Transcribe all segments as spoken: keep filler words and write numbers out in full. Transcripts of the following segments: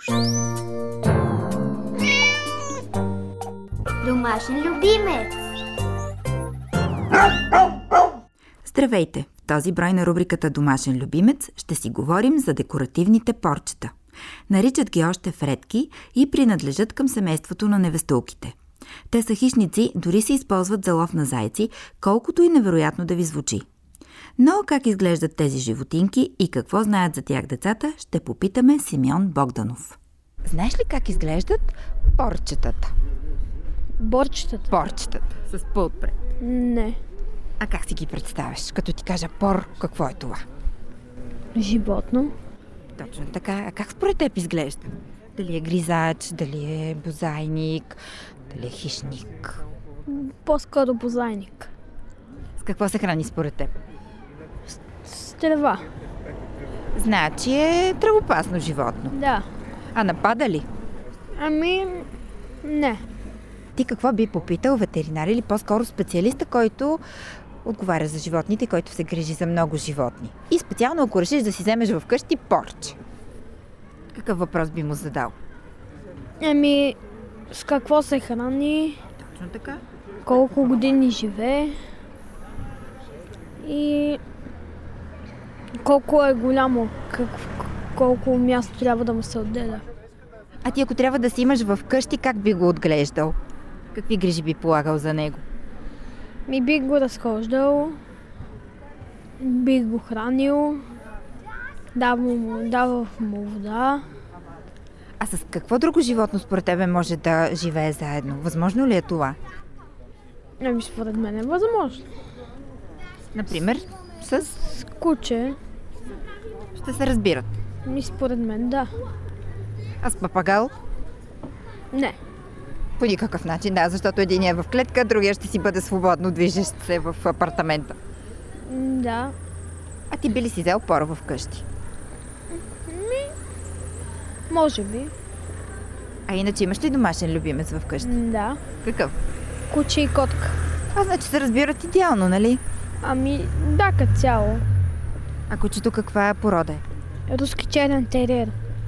Домашен любимец. Здравейте! В този брой на рубриката Домашен любимец ще си говорим за декоративните порчета. Наричат ги още фредки и принадлежат към семейството на невестулките. Те са хищници, дори се използват за лов на зайци, колкото и невероятно да ви звучи. Но как изглеждат тези животинки и какво знаят за тях децата, ще попитаме Симеон Богданов. Знаеш ли как изглеждат порчетата? Борчетата? Порчетата, с пъл отпред. Не. А как си ги представяш? Като ти кажа пор, какво е това? Животно? Точно така. А как според теб изглежда? Дали е гризач, дали е бозайник, дали е хищник? По-скоро бозайник. С какво се храни според теб? С трева. Значи е травопасно животно. Да. А напада ли? Ами, не. Ти какво би попитал, ветеринар или по-скоро специалиста, който отговаря за животните, който се грижи за много животни? И специално ако решиш да си вземеш вкъщи порче. Какъв въпрос би му задал? Ами, с какво се храни? Точно така. Колко години живее? И колко е голямо? Как, колко място трябва да му се отделя? А ти ако трябва да си имаш вкъщи, как би го отглеждал? Какви грижи би полагал за него? Ми бих го разхождал, бих го хранил, давал му, давал му вода. А с какво друго животно според тебе може да живее заедно? Възможно ли е това? Ами според мен е възможно. Например, с... С куче. Ще се разбират. Ми според мен да. А с папагал? Не. По никакъв начин, да, защото един е в клетка, другия ще си бъде свободно движещ се в апартамента. Да. А ти би ли си взел пора вкъщи? Ми, може би. А иначе имаш ли домашен любимец вкъщи? Да. Какъв? Куче и котка. А значи се разбират идеално, нали? Ами, да, като цяло. А кучето каква порода е? Руски черен териер.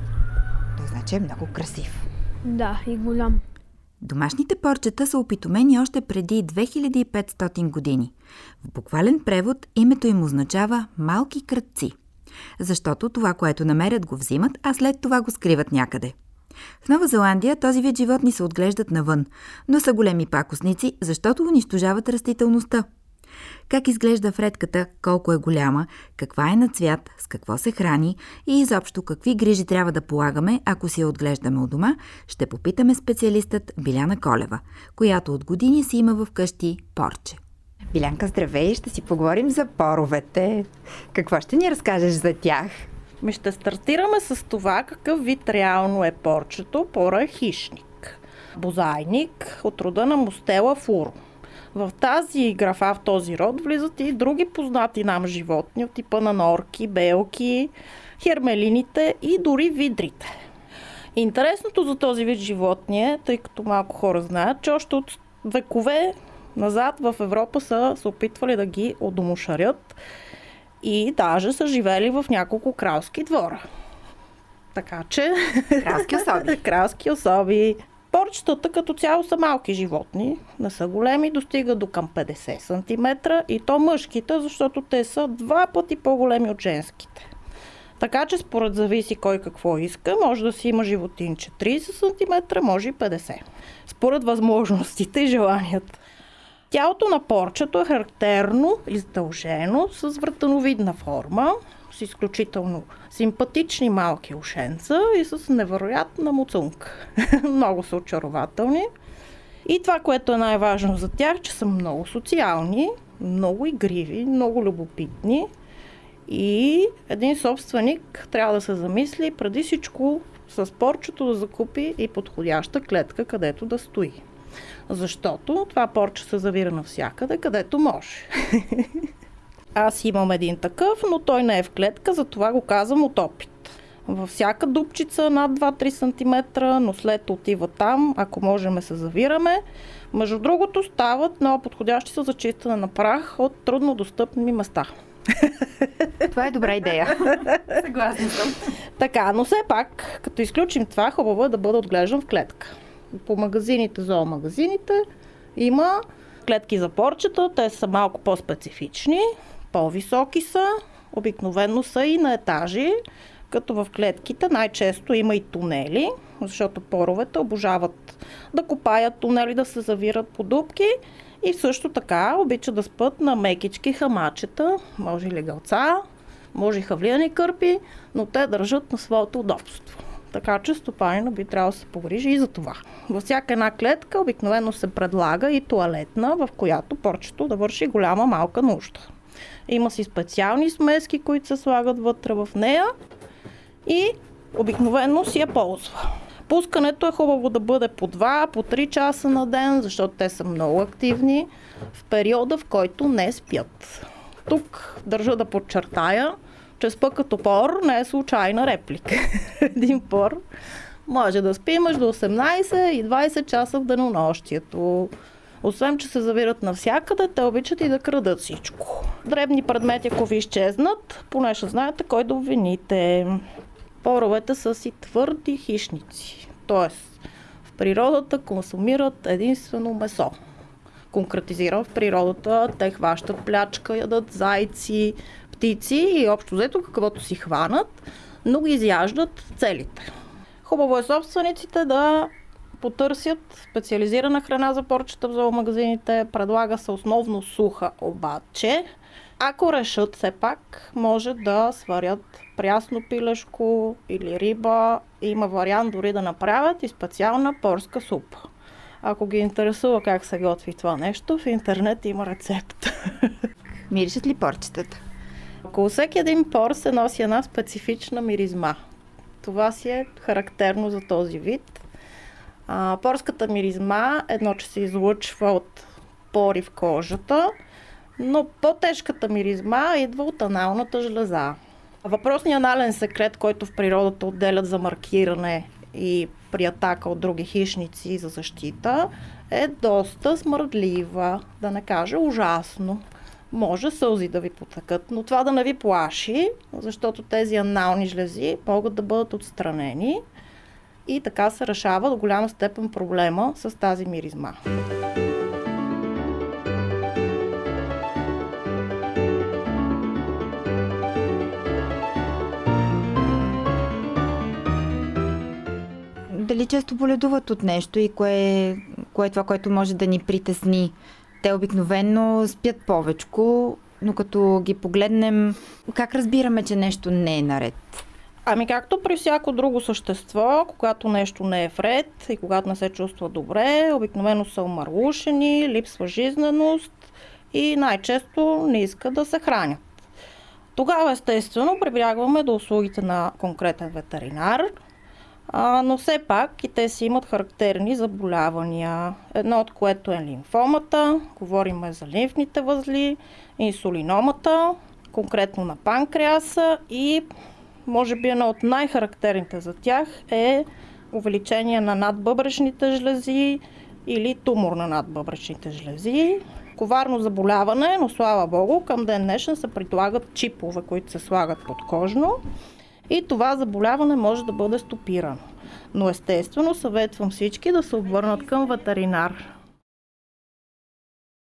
Той значи е много красив. Да, и голям. Домашните порчета са опитомени още преди две хиляди и петстотин години. В буквален превод името им означава малки крадци, защото това, което намерят, го взимат, а след това го скриват някъде. В Нова Зеландия този вид животни се отглеждат навън, но са големи пакостници, защото унищожават растителността. Как изглежда фредката, колко е голяма, каква е на цвят, с какво се храни и изобщо какви грижи трябва да полагаме, ако си я отглеждаме у дома, ще попитаме специалистът Биляна Колева, която от години си има вкъщи порче. Билянка, здравей! Ще си поговорим за поровете. Какво ще ни разкажеш за тях? Ми ще стартираме с това какъв вид реално е порчето. Пора е хищник. Бозайник от рода на Мустела фуро. В тази графа, в този род, влизат и други познати нам животни от типа на норки, белки, хермелините и дори видрите. Интересното за този вид животни е, тъй като малко хора знаят, че още от векове назад в Европа са се опитвали да ги одомошарят и даже са живели в няколко кралски двора. Така че... Кралски особи. Кралски особи. Порчетата като цяло са малки животни, не са големи, достигат до към петдесет сантиметра и то мъжките, защото те са два пъти по-големи от женските. Така че според зависи кой какво иска, може да си има животинче трийсет сантиметра, може и петдесет. Според възможностите и желанията. Тялото на порчето е характерно, издължено, с вратановидна форма, с изключително симпатични малки ушенца и с невероятна муцунка. Много са очарователни. И това, което е най-важно за тях, че са много социални, много игриви, много любопитни. И един собственик трябва да се замисли преди всичко с порчето да закупи и подходяща клетка, където да стои. Защото това порче се завира навсякъде, където може. Аз имам един такъв, но той не е в клетка, затова го казвам от опит. Във всяка дупчица над два-три сантиметра, но след отива там, ако можем се завираме. Между другото стават много подходящи са за чистене на прах от труднодостъпни места. Това е добра идея. Съгласна съм. Така, но все пак, като изключим това, хубаво е да бъде отглеждан в клетка. По магазините, зоомагазините има клетки за порчета, те са малко по-специфични, по-високи са, обикновено са и на етажи, като в клетките най-често има и тунели, защото поровете обожават да копаят тунели, да се завират по дупки и също така обичат да спят на мекички хамачета, може и легалца, може и хавлияни кърпи, но те държат на своето удобство. Така че стопанина би трябвало да се погрижи и за това. Във всяка една клетка обикновено се предлага и тоалетна, в която порчето да върши голяма малка нужда. Има си специални смески, които се слагат вътре в нея и обикновено си я ползва. Пускането е хубаво да бъде по два, по три часа на ден, защото те са много активни в периода, в който не спят. Тук държа да подчертая, че спа като пор не е случайна реплика. Един пор може да спи между осемнайсет и двайсет часа в денонощието. Освен, че се завират навсякъде, те обичат и да крадат всичко. Дребни предмети, ако ви изчезнат, поне ще знаете кой да обвините. Поровете са си твърди хищници. Тоест, в природата консумират единствено месо. Конкретизирам, в природата те хващат плячка, ядат зайци, птици и общо взето каквото си хванат, но ги изяждат целите. Хубаво е собствениците да потърсят специализирана храна за порчета в зоомагазините. Предлага се основно суха, обаче ако решат все пак, може да сварят прясно пилешко или риба. Има вариант дори да направят и специална порска супа. Ако ги интересува как се готви това нещо, в интернет има рецепт. Миришат ли порчетата? Около всеки един пор се носи една специфична миризма. Това си е характерно за този вид. А, порската миризма, едно, че се излъчва от пори в кожата, но по-тежката миризма идва от аналната жлеза. Въпросният анален секрет, който в природата отделят за маркиране и при атака от други хищници за защита, е доста смърдлива, да не кажа ужасно. Може сълзи да ви потъкат, но това да не ви плаши, защото тези анални жлези могат да бъдат отстранени и така се решава до голяма степен проблема с тази миризма. Дали често боледуват от нещо и кое, кое е това, което може да ни притесни? Те обикновено спят повечко, но като ги погледнем, как разбираме, че нещо не е наред? Ами както при всяко друго същество, когато нещо не е вред и когато не се чувства добре, обикновено са омърлушени, липсва жизненост и най-често не искат да се хранят. Тогава естествено прибягваме до услугите на конкретен ветеринар, а, но все пак и те си имат характерни заболявания. Едно от което е лимфомата, говорим за лимфните възли, инсулиномата, конкретно на панкреаса и може би едно от най-характерните за тях е увеличение на надбъбречните жлези или тумор на надбъбречните жлези. Коварно заболяване, но слава богу, към ден днешен се предлагат чипове, които се слагат подкожно и това заболяване може да бъде стопирано. Но естествено съветвам всички да се обърнат към ветеринар.